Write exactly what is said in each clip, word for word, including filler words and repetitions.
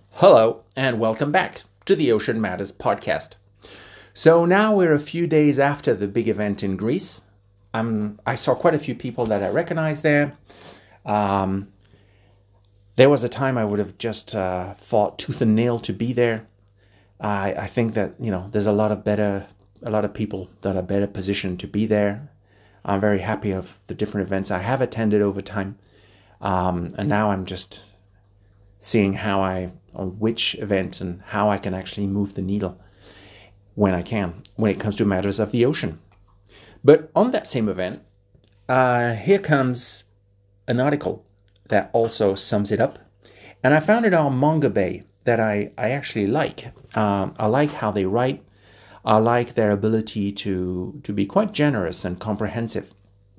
Hello, and welcome back to the Ocean Matters podcast. So now we're a few days after the big event in Greece. Um, I saw quite a few people that I recognize there. Um, there was a time I would have just uh, fought tooth and nail to be there. I, I think that, you know, there's a lot of better, a lot of people that are better positioned to be there. I'm very happy of the different events I have attended over time. Um, and now I'm just seeing how I, on which events and how I can actually move the needle when I can, when it comes to matters of the ocean. But on that same event, uh, here comes an article that also sums it up. And I found it on Mongabay that I, I actually like. Um, I like how they write. I like their ability to, to be quite generous and comprehensive.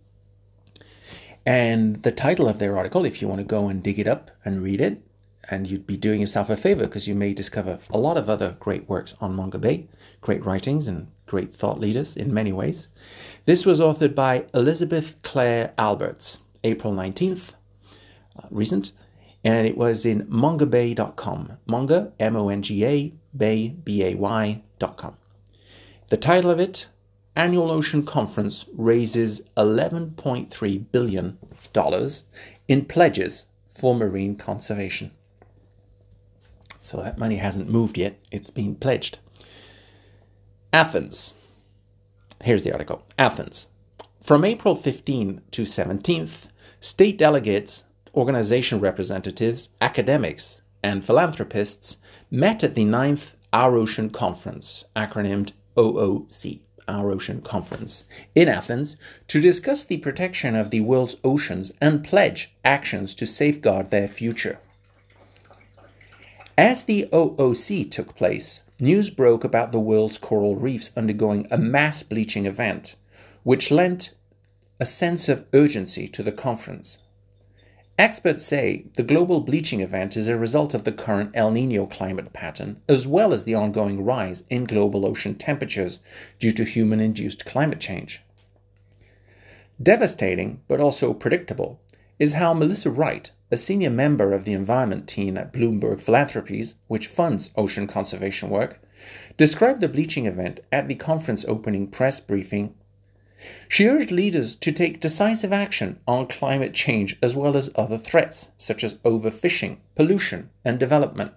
And the title of their article, if you want to go and dig it up and read it, and you'd be doing yourself a favor because you may discover a lot of other great works on Mongabay, great writings and great thought leaders in many ways. This was authored by Elizabeth Clare Alberts, April nineteenth, uh, recent, and it was in mongabay dot com. Monga, M O N G A, Bay, B A Y dot com. The title of it, Annual Ocean Conference raises eleven point three billion dollars in pledges for marine conservation. So that money hasn't moved yet. It's been pledged. Athens. Here's the article. Athens. From April fifteenth to seventeenth, state delegates, organization representatives, academics, and philanthropists met at the ninth Our Ocean Conference, acronymed O O C, Our Ocean Conference, in Athens to discuss the protection of the world's oceans and pledge actions to safeguard their future. As the O O C took place, news broke about the world's coral reefs undergoing a mass bleaching event, which lent a sense of urgency to the conference. Experts say the global bleaching event is a result of the current El Niño climate pattern, as well as the ongoing rise in global ocean temperatures due to human-induced climate change. Devastating, but also predictable, is how Melissa Wright, a senior member of the environment team at Bloomberg Philanthropies, which funds ocean conservation work, described the bleaching event at the conference opening press briefing. She urged leaders to take decisive action on climate change as well as other threats, such as overfishing, pollution, and development.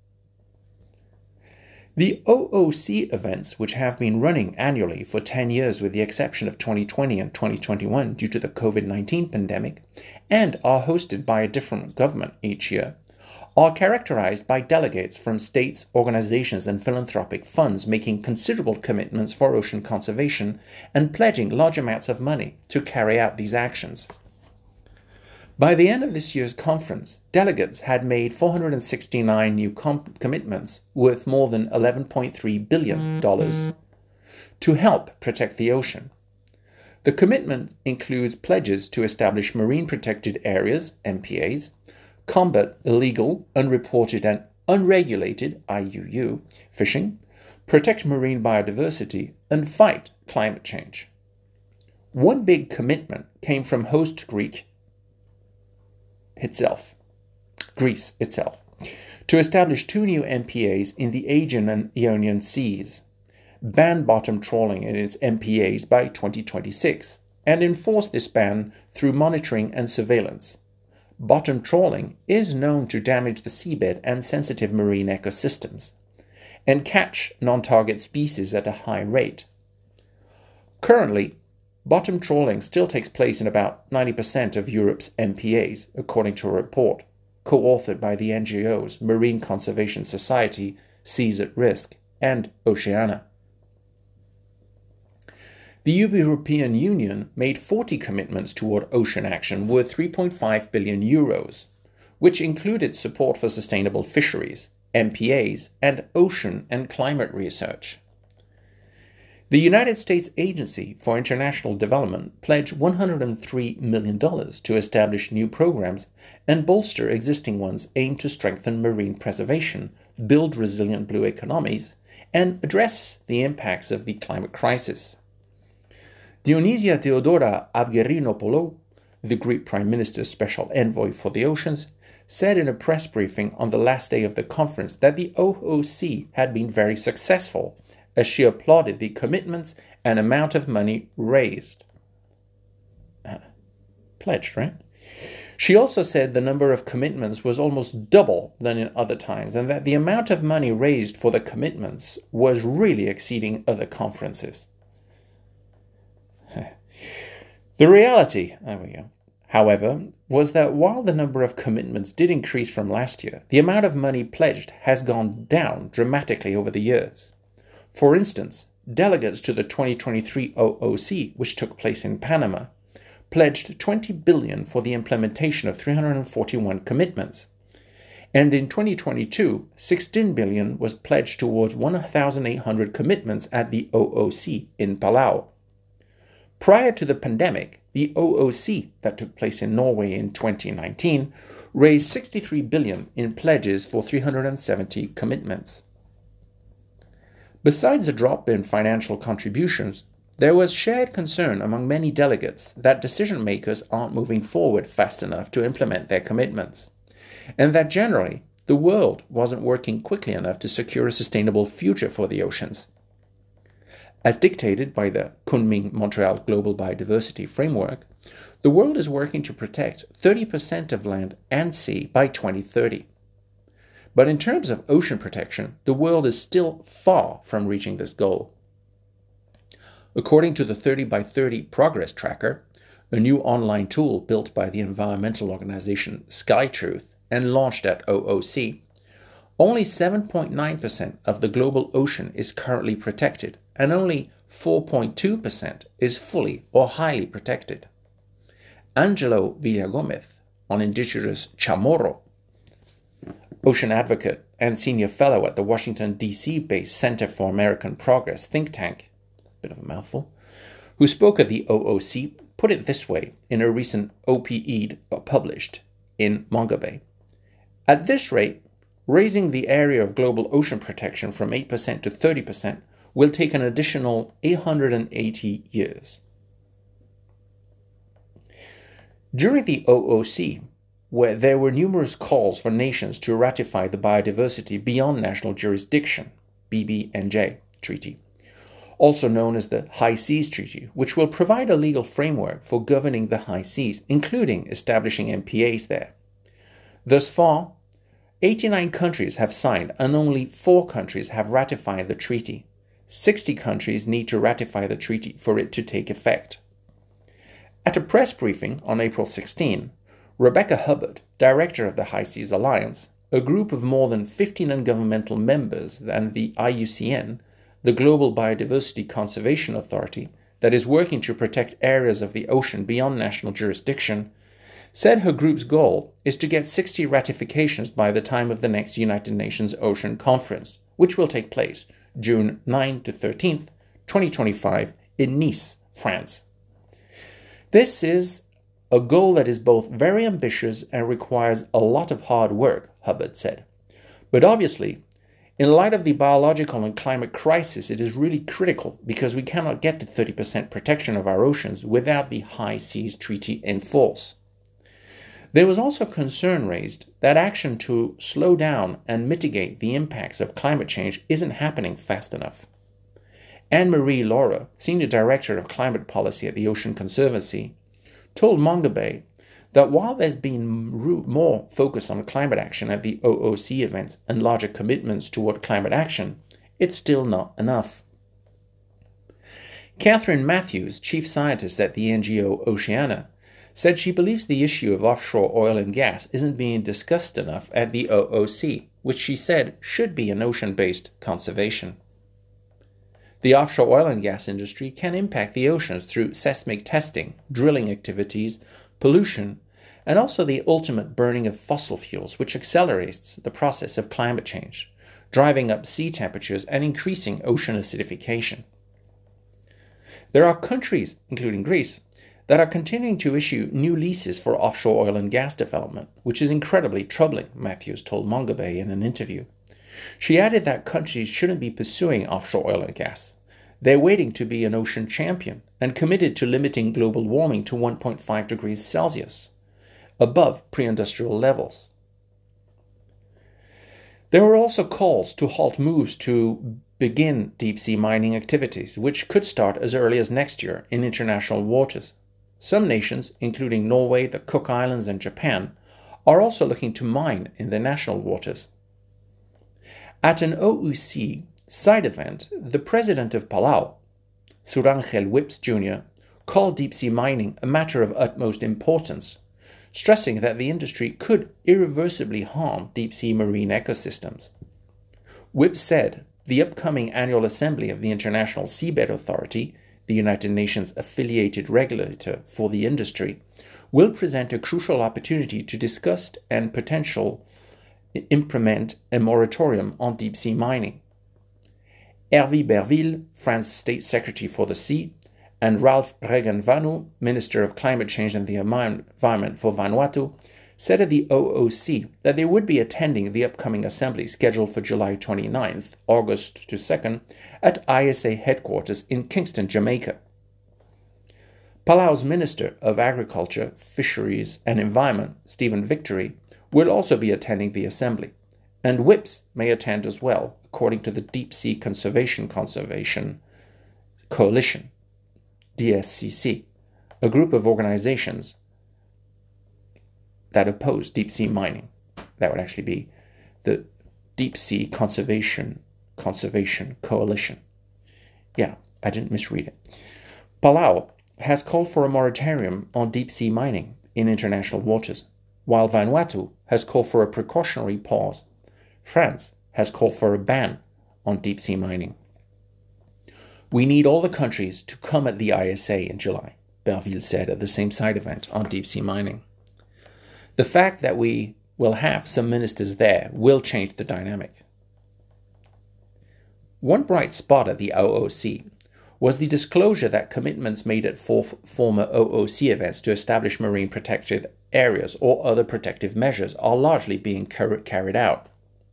The O O C events, which have been running annually for ten years with the exception of twenty twenty and twenty twenty-one due to the COVID nineteen pandemic, and are hosted by a different government each year, are characterized by delegates from states, organizations, and philanthropic funds making considerable commitments for ocean conservation and pledging large amounts of money to carry out these actions. By the end of this year's conference, delegates had made four hundred sixty-nine new com- commitments worth more than eleven point three billion dollars to help protect the ocean. The commitment includes pledges to establish marine protected areas, M P As, combat illegal, unreported, and unregulated, I U U, fishing, protect marine biodiversity, and fight climate change. One big commitment came from host Greek itself, Greece itself, to establish two new M P As in the Aegean and Ionian Seas, ban bottom trawling in its M P As by twenty twenty-six, and enforce this ban through monitoring and surveillance. Bottom trawling is known to damage the seabed and sensitive marine ecosystems, and catch non-target species at a high rate. Currently, bottom trawling still takes place in about ninety percent of Europe's M P As, according to a report co-authored by the N G Os Marine Conservation Society, Seas at Risk, and Oceana. The European Union made forty commitments toward ocean action worth three point five billion euros, which included support for sustainable fisheries, M P As, and ocean and climate research. The United States Agency for International Development pledged one hundred three million dollars to establish new programs and bolster existing ones aimed to strengthen marine preservation, build resilient blue economies, and address the impacts of the climate crisis. Dionysia Theodora Avgerinopoulou, the Greek Prime Minister's special envoy for the oceans, said in a press briefing on the last day of the conference that the O O C had been very successful, as she applauded the commitments and amount of money raised. Uh, pledged, right? She also said the number of commitments was almost double than in other times, and that the amount of money raised for the commitments was really exceeding other conferences. The reality, there we go, however, was that while the number of commitments did increase from last year, the amount of money pledged has gone down dramatically over the years. For instance, delegates to the twenty twenty-three O O C, which took place in Panama, pledged twenty billion dollars for the implementation of three hundred forty-one commitments. And in twenty twenty-two, sixteen billion dollars was pledged towards one thousand eight hundred commitments at the O O C in Palau. Prior to the pandemic, the O O C that took place in Norway in twenty nineteen raised sixty-three billion dollars in pledges for three hundred seventy commitments. Besides a drop in financial contributions, there was shared concern among many delegates that decision makers aren't moving forward fast enough to implement their commitments, and that generally the world wasn't working quickly enough to secure a sustainable future for the oceans. As dictated by the Kunming-Montreal Global Biodiversity Framework, the world is working to protect thirty percent of land and sea by twenty thirty. But in terms of ocean protection, the world is still far from reaching this goal. According to the thirty by thirty Progress Tracker, a new online tool built by the environmental organization SkyTruth and launched at O O C, only seven point nine percent of the global ocean is currently protected, and only four point two percent is fully or highly protected. Angelo Villagomez, on indigenous Chamorro, ocean advocate and senior fellow at the Washington, D C-based Center for American Progress think tank, bit of a mouthful, who spoke at the O O C, put it this way in a recent O P E D published in Mongabay. At this rate, raising the area of global ocean protection from eight percent to thirty percent will take an additional eight hundred eighty years. During the O O C, where there were numerous calls for nations to ratify the Biodiversity Beyond National Jurisdiction, B B N J, treaty, also known as the High Seas Treaty, which will provide a legal framework for governing the high seas, including establishing M P As there. Thus far, eighty-nine countries have signed and only four countries have ratified the treaty. sixty countries need to ratify the treaty for it to take effect. At a press briefing on April sixteenth, Rebecca Hubbard, director of the High Seas Alliance, a group of more than fifty non-governmental members and the I U C N, the Global Biodiversity Conservation Authority, that is working to protect areas of the ocean beyond national jurisdiction, said her group's goal is to get sixty ratifications by the time of the next United Nations Ocean Conference, which will take place June ninth to thirteenth, twenty twenty-five, in Nice, France. This is a goal that is both very ambitious and requires a lot of hard work, Hubbard said. But obviously, in light of the biological and climate crisis, it is really critical because we cannot get to thirty percent protection of our oceans without the High Seas Treaty in force. There was also concern raised that action to slow down and mitigate the impacts of climate change isn't happening fast enough. Anne-Marie Laura, Senior Director of Climate Policy at the Ocean Conservancy, told Mongabay that while there's been more focus on climate action at the O O C event and larger commitments toward climate action, it's still not enough. Catherine Matthews, Chief Scientist at the N G O Oceana, said she believes the issue of offshore oil and gas isn't being discussed enough at the O O C, which she said should be an ocean-based conservation. The offshore oil and gas industry can impact the oceans through seismic testing, drilling activities, pollution, and also the ultimate burning of fossil fuels, which accelerates the process of climate change, driving up sea temperatures and increasing ocean acidification. There are countries, including Greece, that are continuing to issue new leases for offshore oil and gas development, which is incredibly troubling, Matthews told Mongabay in an interview. She added that countries shouldn't be pursuing offshore oil and gas. They're waiting to be an ocean champion and committed to limiting global warming to one point five degrees Celsius, above pre-industrial levels. There were also calls to halt moves to begin deep-sea mining activities, which could start as early as next year in international waters. Some nations, including Norway, the Cook Islands, and Japan, are also looking to mine in their national waters. At an O O C side event, the president of Palau, Surangel Whips Junior, called deep-sea mining a matter of utmost importance, stressing that the industry could irreversibly harm deep-sea marine ecosystems. Whips said the upcoming annual assembly of the International Seabed Authority, the United Nations affiliated regulator for the industry, will present a crucial opportunity to discuss and potentially implement a moratorium on deep-sea mining. Hervé Berville, France's State Secretary for the Sea, and Ralph Regenvanu, Minister of Climate Change and the Environment for Vanuatu, said at the O O C that they would be attending the upcoming assembly scheduled for July twenty-ninth, August to second, at I S A headquarters in Kingston, Jamaica. Palau's Minister of Agriculture, Fisheries and Environment, Stephen Victory, will also be attending the assembly, and Whips may attend as well, according to the Deep Sea Conservation Conservation Coalition, D S C C, a group of organizations that oppose deep-sea mining. That would actually be the Deep Sea Conservation Conservation Coalition. Yeah, I didn't misread it. Palau has called for a moratorium on deep-sea mining in international waters, while Vanuatu has called for a precautionary pause. France has called for a ban on deep-sea mining. We need all the countries to come at the I S A in July, Berville said at the same side event on deep-sea mining. The fact that we will have some ministers there will change the dynamic. One bright spot at the O O C was the disclosure that commitments made at four former O O C events to establish marine protected areas or other protective measures are largely being car- carried out.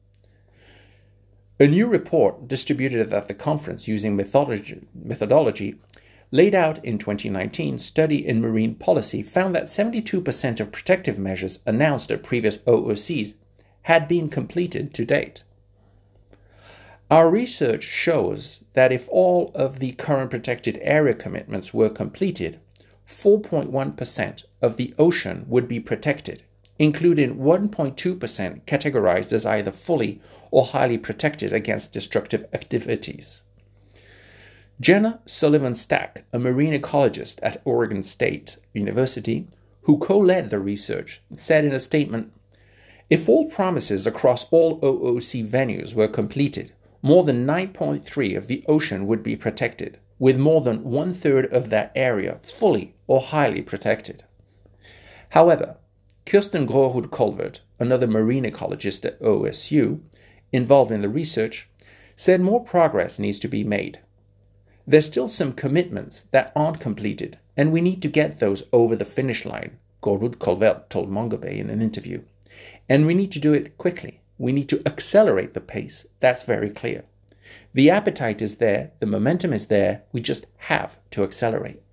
A new report distributed at the conference using methodology, methodology laid out in twenty nineteen study in marine policy found that seventy-two percent of protective measures announced at previous O O Cs had been completed to date. Our research shows that if all of the current protected area commitments were completed, four point one percent of the ocean would be protected, including one point two percent categorized as either fully or highly protected against destructive activities. Jenna Sullivan-Stack, a marine ecologist at Oregon State University, who co-led the research, said in a statement, "If all promises across all O O C venues were completed, more than nine point three of the ocean would be protected, with more than one-third of that area fully or highly protected." However, Kirsten Grårud-Colvert, another marine ecologist at O S U, involved in the research, said more progress needs to be made. There's still some commitments that aren't completed, and we need to get those over the finish line, Grårud-Colvert told Mongabay in an interview. And we need to do it quickly. We need to accelerate the pace. That's very clear. The appetite is there, the momentum is there, we just have to accelerate.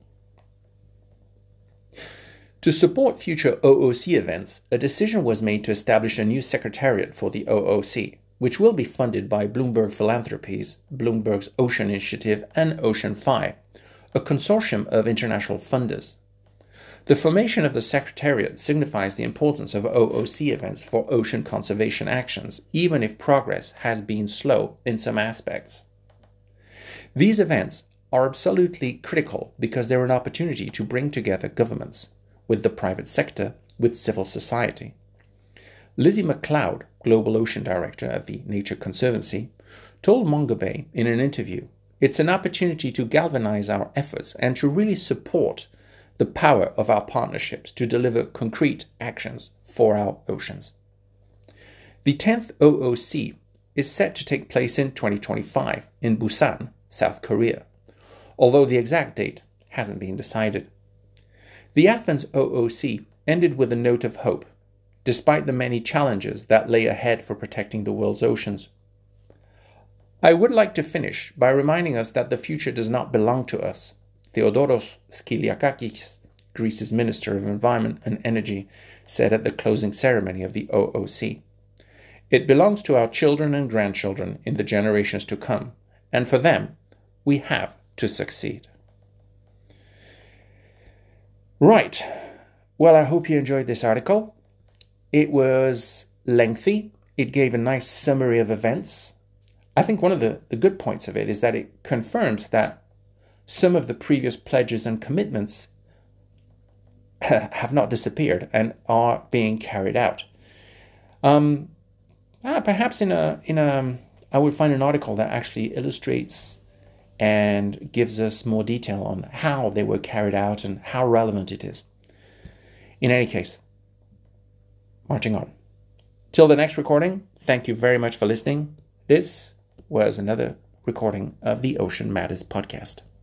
To support future O O C events, a decision was made to establish a new secretariat for the O O C, which will be funded by Bloomberg Philanthropies, Bloomberg's Ocean Initiative, and Ocean five, a consortium of international funders. The formation of the Secretariat signifies the importance of O O C events for ocean conservation actions, even if progress has been slow in some aspects. These events are absolutely critical because they're an opportunity to bring together governments, with the private sector, with civil society. Lizzie McLeod, Global Ocean Director at the Nature Conservancy, told Mongabay in an interview, "It's an opportunity to galvanize our efforts and to really support the power of our partnerships to deliver concrete actions for our oceans." The tenth O O C is set to take place in twenty twenty-five in Busan, South Korea, although the exact date hasn't been decided. The Athens O O C ended with a note of hope, despite the many challenges that lay ahead for protecting the world's oceans. "I would like to finish by reminding us that the future does not belong to us," Theodoros Skiliakakis, Greece's Minister of Environment and Energy, said at the closing ceremony of the O O C. It belongs to our children and grandchildren in the generations to come, and for them, we have to succeed. Right. Well, I hope you enjoyed this article. It was lengthy. It gave a nice summary of events. I think one of the, the good points of it is that it confirms that some of the previous pledges and commitments have not disappeared and are being carried out. Um, ah, perhaps in a in a I will find an article that actually illustrates and gives us more detail on how they were carried out and how relevant it is. In any case, marching on. Till the next recording, thank you very much for listening. This was another recording of the Ocean Matters podcast.